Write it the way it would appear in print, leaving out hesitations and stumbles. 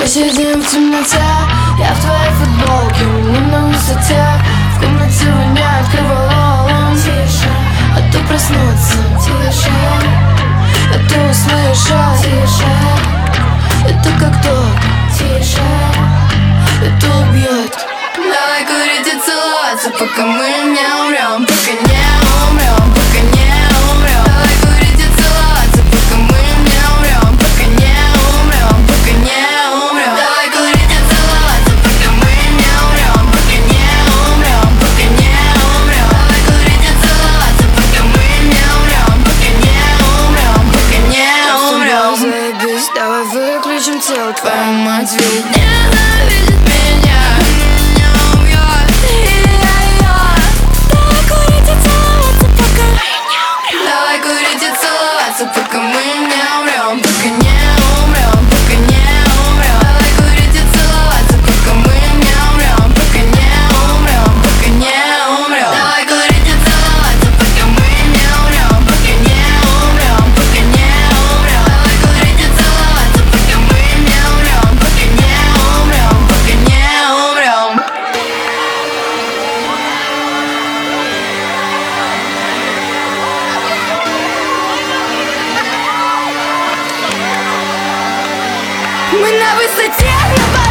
Посидим в темноте, я в твоей футболке, мы на высоте. В комнате воняет кровололом. Тише, а то проснуться. Тише, а то услышать. Тише, это как ток. Тише, это убьет. Давай курить и целоваться, пока мы не умрем. Пока не умрем, пока не умрем. Давай курить и целоваться, пока мы не умрем. Пока не умрем, пока не умрем. Давай курить и целоваться, пока мы не умрем. Пока не умрем, пока не умрем. Давай курить и целоваться, пока мы не умрем. Пока не умрем, пока не умрем. Заебись, давай выключим тело. Твоя мать ведь ненавидит меня. Пока мы не умрем, пока не умрем, пока не умрем. Давай курить и целоваться, пока мы не умрем, пока не умрем, пока не умрем. Давай курить и целоваться, пока мы не умрем, пока не умрем, пока не умрем. Давай курить и целоваться, пока мы не умрем, пока не умрем, пока не умрем. Мы на высоте,